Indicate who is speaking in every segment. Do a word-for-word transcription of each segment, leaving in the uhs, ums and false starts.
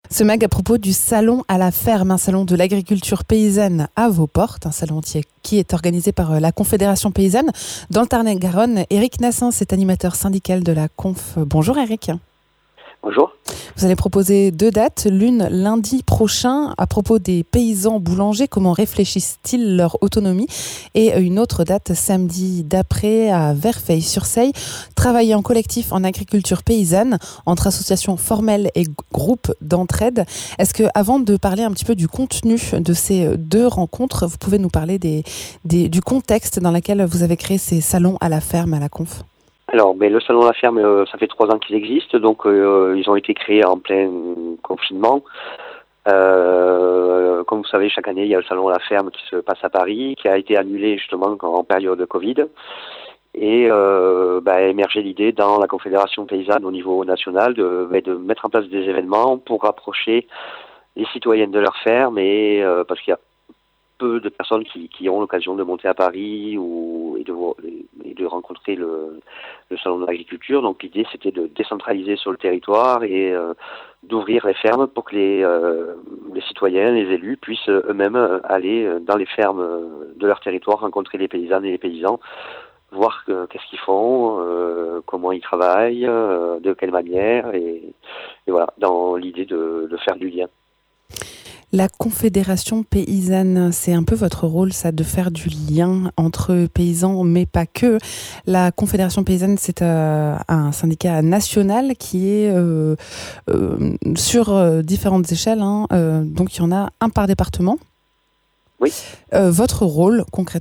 Speaker 1: Ce mag à propos du salon à la ferme, un salon de l'agriculture paysanne à vos portes, un salon qui est, qui est organisé par la Confédération paysanne. Dans le Tarn-et-Garonne, Éric Nassens est animateur syndical de la Conf. Bonjour Éric.
Speaker 2: Bonjour.
Speaker 1: Vous allez proposer deux dates, l'une lundi prochain à propos des paysans boulangers, comment réfléchissent-ils leur autonomie, et une autre date samedi d'après à Verfeil-sur-Seille, travailler en collectif en agriculture paysanne entre associations formelles et groupes d'entraide. Est-ce que, avant de parler un petit peu du contenu de ces deux rencontres, vous pouvez nous parler des, des, du contexte dans lequel vous avez créé ces salons à la ferme, à la Conf ?
Speaker 2: Alors, ben, le salon à la ferme, euh, ça fait trois ans qu'ils existent, donc euh, ils ont été créés en plein confinement. Euh, comme vous savez, chaque année, il y a le salon à la ferme qui se passe à Paris, qui a été annulé justement en période de Covid. Et euh, ben, a émergé l'idée dans la Confédération paysanne au niveau national de, ben, de mettre en place des événements pour rapprocher les citoyennes de leur ferme, et euh, parce qu'il y a peu de personnes qui, qui ont l'occasion de monter à Paris ou et de, et de rencontrer le, le salon de l'agriculture. Donc l'idée, c'était de décentraliser sur le territoire et euh, d'ouvrir les fermes pour que les, euh, les citoyens, les élus puissent eux-mêmes aller dans les fermes de leur territoire, rencontrer les paysannes et les paysans, voir que, qu'est-ce qu'ils font, euh, comment ils travaillent, euh, de quelle manière, et, et voilà, dans l'idée de, de faire du lien.
Speaker 1: La Confédération paysanne, c'est un peu votre rôle, ça, de faire du lien entre paysans, mais pas que. La Confédération paysanne, c'est euh, un syndicat national qui est euh, euh, sur euh, différentes échelles, hein, euh, donc il y en a un par département.
Speaker 2: Oui.
Speaker 1: Euh, votre rôle, concrètement ?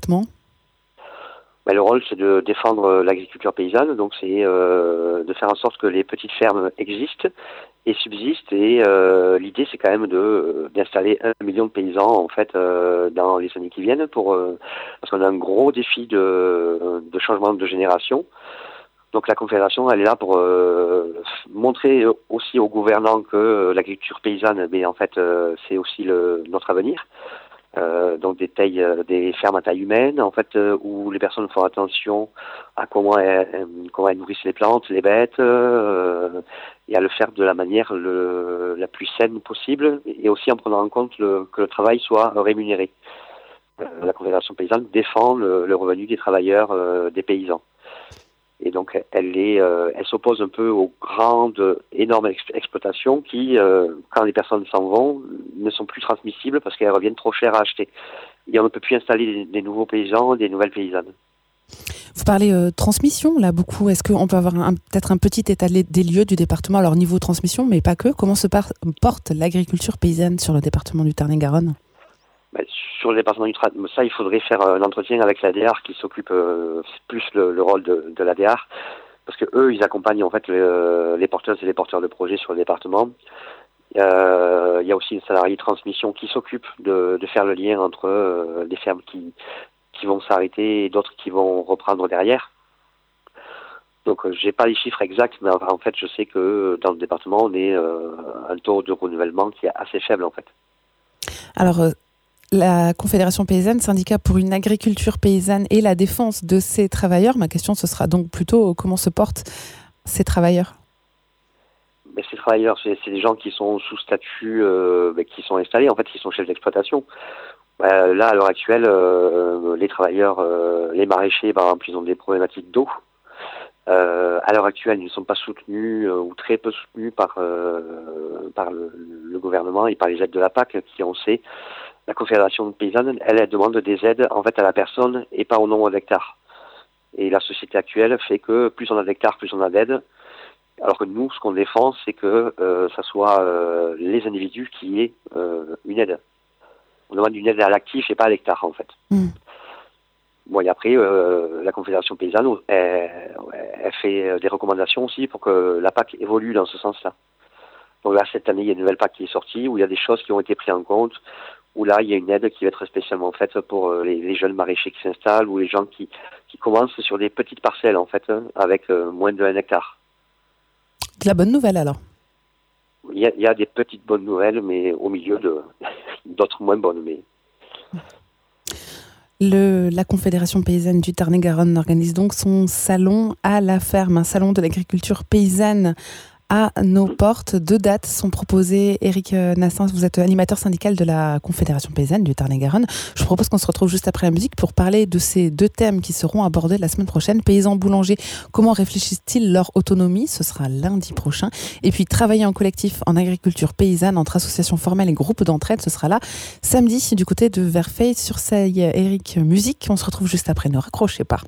Speaker 2: Ben, le rôle, c'est de défendre l'agriculture paysanne, donc c'est euh, de faire en sorte que les petites fermes existent et subsistent, et euh, l'idée, c'est quand même de d'installer un million de paysans en fait euh, dans les années qui viennent, pour euh, parce qu'on a un gros défi de, de changement de génération. Donc la Confédération, elle est là pour euh, montrer aussi aux gouvernants que l'agriculture paysanne, mais en fait, euh, c'est aussi le, notre avenir. Euh, donc des tailles, euh, des fermes à taille humaine, en fait, euh, où les personnes font attention à comment elles, comment elles nourrissent les plantes, les bêtes, euh, et à le faire de la manière le, la plus saine possible, et aussi en prenant en compte le, que le travail soit rémunéré. Euh, la Confédération paysanne défend le, le revenu des travailleurs, euh, des paysans. Et donc, elle est, euh, elle s'oppose un peu aux grandes, énormes ex- exploitations qui, euh, quand les personnes s'en vont, ne sont plus transmissibles parce qu'elles reviennent trop cher à acheter. Et on ne peut plus installer des, des nouveaux paysans, des nouvelles paysannes.
Speaker 1: Vous parlez euh, transmission, là, beaucoup. Est-ce qu'on peut avoir un, peut-être un petit état des lieux du département, alors niveau transmission, mais pas que. Comment se par- porte l'agriculture paysanne sur le département du Tarn-et-Garonne ?
Speaker 2: Ben, sur le département du Tarn, ça, il faudrait faire un entretien avec l'A D A R qui s'occupe euh, plus le, le rôle de, de l'A D A R, parce que eux, ils accompagnent en fait le, les porteuses et les porteurs de projets sur le département. Euh, il y a aussi une salariée de transmission qui s'occupe de, de faire le lien entre euh, les fermes qui, qui vont s'arrêter et d'autres qui vont reprendre derrière. Donc, euh, j'ai pas les chiffres exacts, mais en fait, je sais que dans le département, on est euh, un taux de renouvellement qui est assez faible en fait.
Speaker 1: Alors, euh... la Confédération paysanne, syndicat pour une agriculture paysanne et la défense de ces travailleurs. Ma question, ce sera donc plutôt comment se portent ces travailleurs ?
Speaker 2: Mais ces travailleurs, c'est, c'est des gens qui sont sous statut, euh, qui sont installés, en fait, qui sont chefs d'exploitation. Euh, là, à l'heure actuelle, euh, les travailleurs, euh, les maraîchers, par exemple, ils ont des problématiques d'eau. Euh, à l'heure actuelle, ils ne sont pas soutenus euh, ou très peu soutenus par, euh, par le, le gouvernement et par les aides de la P A C, qui, on sait, la Confédération paysanne, elle, elle demande des aides en fait à la personne et pas au nombre d'hectares. Et la société actuelle fait que plus on a d'hectares, plus on a d'aides. Alors que nous, ce qu'on défend, c'est que euh, ça soit euh, les individus qui aient euh, une aide. On demande une aide à l'actif et pas à l'hectare, en fait. Mmh. Bon, et après, euh, la Confédération paysanne, elle, elle fait des recommandations aussi pour que la P A C évolue dans ce sens-là. Donc là, cette année, il y a une nouvelle P A C qui est sortie, où il y a des choses qui ont été prises en compte, où là, il y a une aide qui va être spécialement faite pour les, les jeunes maraîchers qui s'installent, ou les gens qui, qui commencent sur des petites parcelles, en fait, avec euh, moins de un hectare.
Speaker 1: De la bonne nouvelle, alors ?
Speaker 2: Il y a, il y a des petites bonnes nouvelles, mais au milieu de d'autres moins bonnes. Mais...
Speaker 1: Le, la Confédération paysanne du Tarn-et-Garonne organise donc son salon à la ferme, un salon de l'agriculture paysanne à nos portes. Deux dates sont proposées. Éric Nassin, vous êtes animateur syndical de la Confédération paysanne du Tarn-et-Garonne. Je vous propose qu'on se retrouve juste après la musique pour parler de ces deux thèmes qui seront abordés la semaine prochaine. Paysans boulangers, comment réfléchissent-ils leur autonomie? Ce sera lundi prochain. Et puis travailler en collectif en agriculture paysanne entre associations formelles et groupes d'entraide, ce sera là samedi du côté de Verfeil-sur-Seille. Éric, musique, on se retrouve juste après, ne raccrochez pas.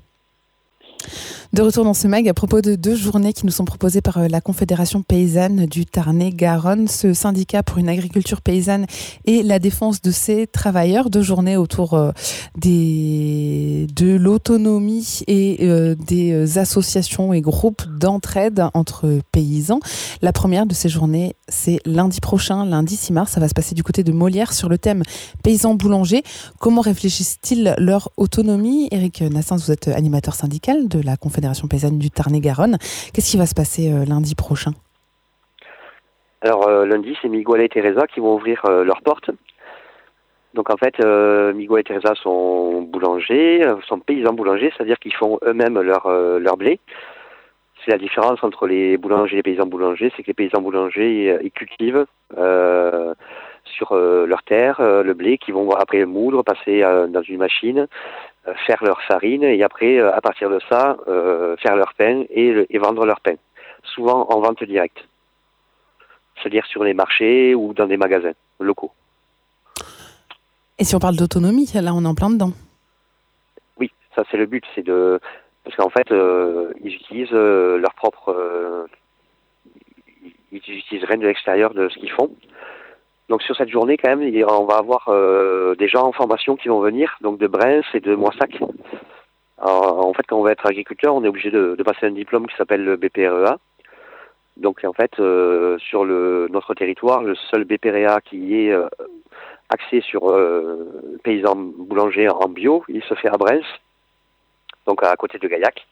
Speaker 1: De retour dans ce mag à propos de deux journées qui nous sont proposées par la Confédération paysanne du Tarn-et-Garonne, ce syndicat pour une agriculture paysanne et la défense de ses travailleurs. Deux journées autour des, de l'autonomie et euh, des associations et groupes d'entraide entre paysans. La première de ces journées, c'est lundi prochain, lundi six mars. Ça va se passer du côté de Molière sur le thème paysans boulangers. Comment réfléchissent-ils leur autonomie? Éric Nassin, vous êtes animateur syndical de la Confédération paysanne du Tarn-et-Garonne. Qu'est-ce qui va se passer euh, lundi prochain?
Speaker 2: Alors euh, lundi, c'est Miguel et Teresa qui vont ouvrir euh, leurs portes. Donc en fait, euh, Miguel et Teresa sont boulangers, sont paysans boulangers, c'est-à-dire qu'ils font eux-mêmes leur, euh, leur blé. C'est la différence entre les boulangers et les paysans boulangers, c'est que les paysans boulangers, ils cultivent euh, sur euh, leur terre euh, le blé qu'ils vont après moudre, passer euh, dans une machine, euh, faire leur farine et après, euh, à partir de ça, euh, faire leur pain et, le, et vendre leur pain. Souvent en vente directe, c'est-à-dire sur les marchés ou dans des magasins locaux.
Speaker 1: Et si on parle d'autonomie, là on est en plein dedans.
Speaker 2: Oui, ça c'est le but, c'est de... Parce qu'en fait, euh, ils utilisent euh, leur propre... Euh, ils utilisent rien de l'extérieur de ce qu'ils font. Donc sur cette journée, quand même, on va avoir euh, des gens en formation qui vont venir, donc de Brens et de Moissac. Alors, en fait, quand on va être agriculteur, on est obligé de, de passer un diplôme qui s'appelle le B P R E A. Donc en fait, euh, sur le, notre territoire, le seul B P R E A qui est euh, axé sur euh, paysans boulangers en bio, il se fait à Brens, donc à côté de Gaillac.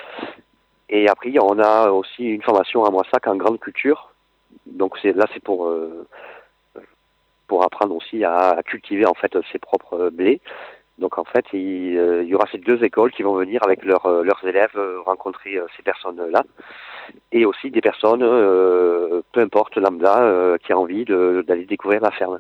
Speaker 2: Et après, on a aussi une formation à Moissac en grande culture. Donc c'est, là, c'est pour euh, pour apprendre aussi à, à cultiver en fait ses propres blés. Donc en fait, il, euh, il y aura ces deux écoles qui vont venir avec leurs leurs élèves euh, rencontrer euh, ces personnes-là, et aussi des personnes, euh, peu importe lambda, euh, qui a envie de, d'aller découvrir la ferme.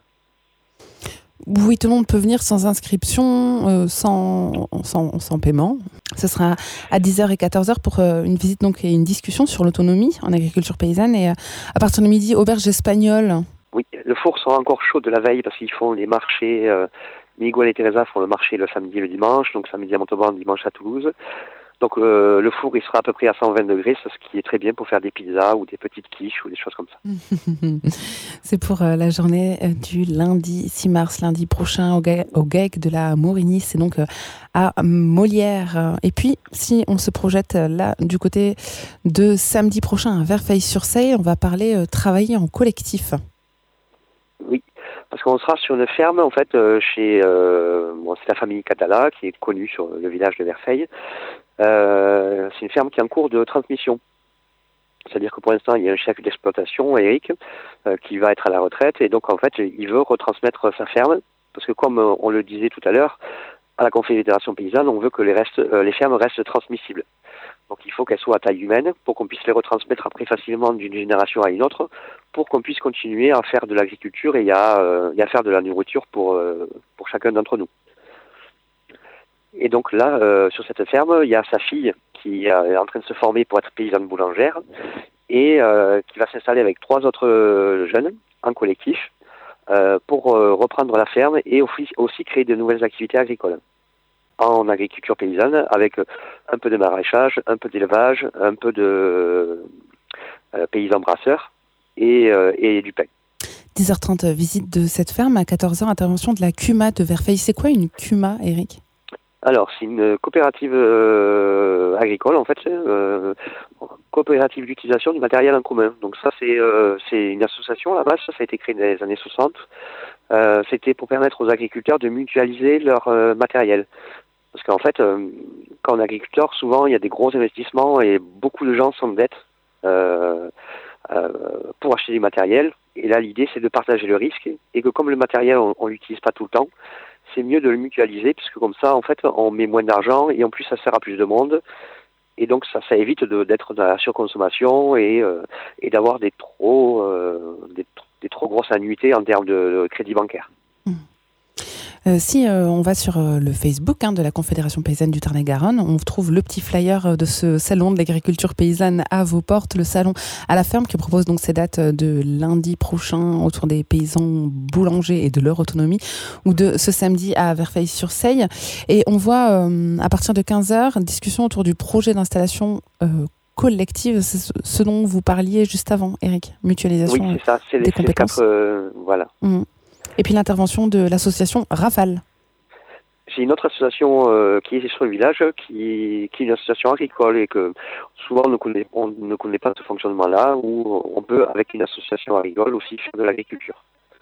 Speaker 1: Oui, tout le monde peut venir sans inscription, euh, sans, sans, sans paiement. Ce sera à dix heures et quatorze heures pour euh, une visite donc, et une discussion sur l'autonomie en agriculture paysanne. Et euh, à partir de midi, auberge espagnole.
Speaker 2: Oui, le four sera encore chaud de la veille parce qu'ils font les marchés. Euh, Miguel et Teresa font le marché le samedi et le dimanche, donc samedi à Montauban, dimanche à Toulouse. Donc euh, le four, il sera à peu près à cent vingt degrés, c'est ce qui est très bien pour faire des pizzas ou des petites quiches ou des choses comme ça.
Speaker 1: C'est pour euh, la journée euh, du lundi six mars, lundi prochain au, Ga- au GAEC de la Maurigny, c'est donc euh, à Molière. Et puis, si on se projette euh, là du côté de samedi prochain à Verfeil-sur-Seille, on va parler euh, travailler en collectif.
Speaker 2: Oui, parce qu'on sera sur une ferme, en fait, euh, chez... Euh, bon, c'est la famille Catala, qui est connue sur le village de Verfeil. Euh, c'est une ferme qui est en cours de transmission. C'est-à-dire que pour l'instant, il y a un chef d'exploitation, Eric, euh, qui va être à la retraite. Et donc, en fait, il veut retransmettre sa ferme. Parce que comme euh, on le disait tout à l'heure, à la Confédération paysanne, on veut que les, restes, euh, les fermes restent transmissibles. Donc il faut qu'elles soient à taille humaine pour qu'on puisse les retransmettre après facilement d'une génération à une autre, pour qu'on puisse continuer à faire de l'agriculture et à, euh, et à faire de la nourriture pour, euh, pour chacun d'entre nous. Et donc là, euh, sur cette ferme, il y a sa fille qui est en train de se former pour être paysanne boulangère et euh, qui va s'installer avec trois autres jeunes en collectif euh, pour euh, reprendre la ferme et aussi, aussi créer de nouvelles activités agricoles en agriculture paysanne, avec un peu de maraîchage, un peu d'élevage, un peu de euh, paysans brasseurs et, euh, et du pain.
Speaker 1: dix heures trente, visite de cette ferme. À quatorze heures, intervention de la C U M A de Verfeil. C'est quoi une C U M A, Éric ?
Speaker 2: Alors, c'est une coopérative euh, agricole, en fait, euh, coopérative d'utilisation du matériel en commun. Donc ça, c'est, euh, c'est une association à la base, ça, ça a été créé dans les années soixante. Euh, c'était pour permettre aux agriculteurs de mutualiser leur euh, matériel. Parce qu'en fait, euh, quand on est agriculteur, souvent, il y a des gros investissements et beaucoup de gens s'endettent euh, euh, pour acheter du matériel. Et là, l'idée, c'est de partager le risque et que comme le matériel, on ne l'utilise pas tout le temps, c'est mieux de le mutualiser puisque comme ça, en fait, on met moins d'argent et en plus, ça sert à plus de monde. et donc ça, ça évite de, d'être dans la surconsommation et, euh, et d'avoir des trop, euh, des, des trop grosses annuités en termes de, de crédit bancaire.
Speaker 1: Mmh. Euh, si euh, on va sur euh, le Facebook hein, de la Confédération paysanne du Tarn-et-Garonne, on trouve le petit flyer de ce salon de l'agriculture paysanne à vos portes, le salon à la ferme qui propose donc ces dates de lundi prochain autour des paysans boulangers et de leur autonomie, ou de ce samedi à Verfeil-sur-Seille. Et on voit euh, à partir de quinze heures, discussion autour du projet d'installation euh, collective, c'est ce dont vous parliez juste avant, Eric, mutualisation
Speaker 2: oui, c'est ça, c'est
Speaker 1: des
Speaker 2: les,
Speaker 1: compétences.
Speaker 2: C'est les quatre, euh, voilà.
Speaker 1: Mmh. Et puis l'intervention de l'association Rafale.
Speaker 2: C'est une autre association euh, qui est sur le village, qui, qui est une association agricole et que souvent on ne connaît, on ne connaît pas ce fonctionnement-là, où on peut, avec une association agricole, aussi faire de l'agriculture.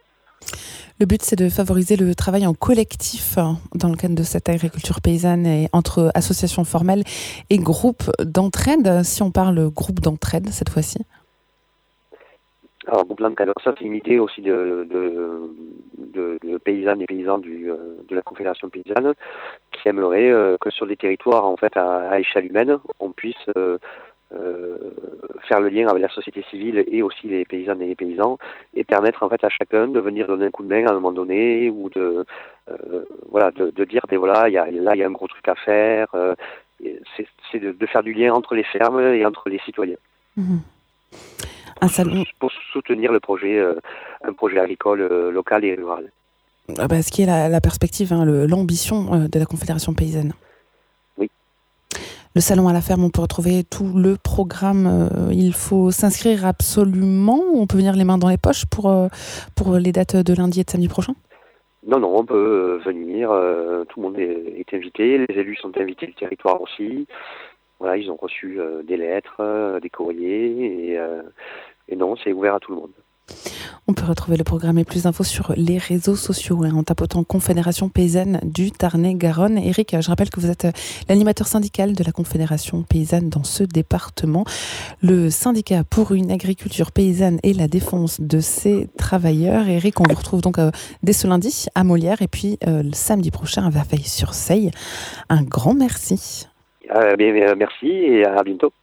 Speaker 1: Le but, c'est de favoriser le travail en collectif dans le cadre de cette agriculture paysanne et entre associations formelles et groupes d'entraide. Si on parle groupe d'entraide cette fois-ci.
Speaker 2: Alors, groupe d'entraide, ça c'est une idée aussi de, de, de, de paysannes et paysans du, de la Confédération paysanne qui aimeraient euh, que sur des territoires en fait à, à échelle humaine, on puisse euh, euh, faire le lien avec la société civile et aussi les paysannes et les paysans et permettre en fait à chacun de venir donner un coup de main à un moment donné ou de euh, voilà de, de dire ben voilà il y a là il y a un gros truc à faire. Euh, c'est c'est de, de faire du lien entre les fermes et entre les citoyens.
Speaker 1: Mmh. Un salon
Speaker 2: pour soutenir le projet, euh, un projet agricole euh, local et rural.
Speaker 1: Ah bah, ce qui est la, la perspective, hein, le, l'ambition euh, de la Confédération paysanne.
Speaker 2: Oui.
Speaker 1: Le salon à la ferme, on peut retrouver tout le programme. Euh, il faut s'inscrire absolument. On peut venir les mains dans les poches pour, euh, pour les dates de lundi et de samedi prochain.
Speaker 2: Non, non, on peut euh, venir. Euh, tout le monde est, est invité. Les élus sont invités du territoire aussi. Voilà, ils ont reçu euh, des lettres, euh, des courriers et, euh, et non, c'est ouvert à tout le monde.
Speaker 1: On peut retrouver le programme et plus d'infos sur les réseaux sociaux hein, en tapotant Confédération paysanne du Tarn-et-Garonne. Eric, je rappelle que vous êtes l'animateur syndical de la Confédération paysanne dans ce département. Le syndicat pour une agriculture paysanne et la défense de ses travailleurs. Eric, on vous retrouve donc euh, dès ce lundi à Molière et puis euh, le samedi prochain à Verfeil-sur-Seille. Un grand merci.
Speaker 2: Euh, bien, merci et à bientôt.